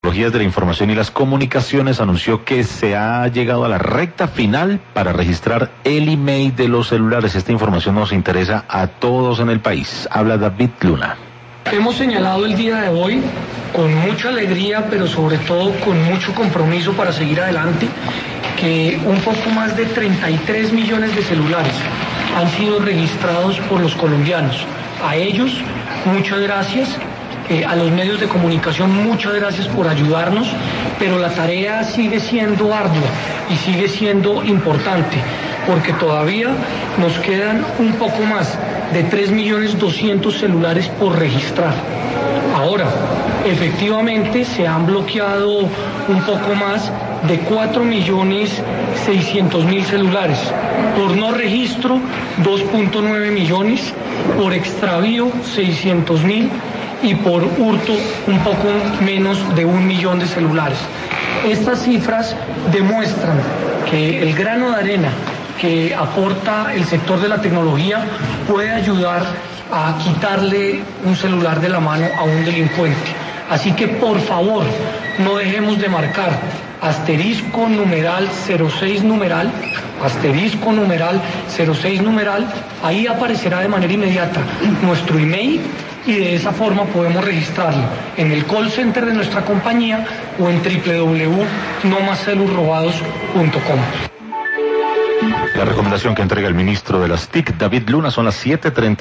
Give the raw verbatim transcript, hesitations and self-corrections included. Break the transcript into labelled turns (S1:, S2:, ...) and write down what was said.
S1: Tecnologías de la Información y las Comunicaciones anunció que se ha llegado a la recta final para registrar el email de los celulares. Esta información nos interesa a todos en el país. Habla David Luna.
S2: Hemos señalado el día de hoy con mucha alegría, pero sobre todo con mucho compromiso para seguir adelante, que un poco más de treinta y tres millones de celulares han sido registrados por los colombianos. A ellos, muchas gracias. Eh, a los medios de comunicación, muchas gracias por ayudarnos, pero la tarea sigue siendo ardua y sigue siendo importante, porque todavía nos quedan un poco más de tres millones doscientos celulares por registrar. Ahora, efectivamente se han bloqueado un poco más de cuatro millones seiscientos mil celulares. Por no registro, dos punto nueve millones, por extravío, seiscientos mil, y por hurto un poco menos de un millón de celulares. Estas cifras demuestran que el grano de arena que aporta el sector de la tecnología puede ayudar a quitarle un celular de la mano a un delincuente. Así que por favor, no dejemos de marcar asterisco numeral cero seis numeral, asterisco numeral cero seis numeral, ahí aparecerá de manera inmediata nuestro email y de esa forma podemos registrarlo en el call center de nuestra compañía o en doble u doble u doble u punto no más celus robados punto com.
S1: La recomendación que entrega el ministro de las T I C, David Luna, son las siete treinta.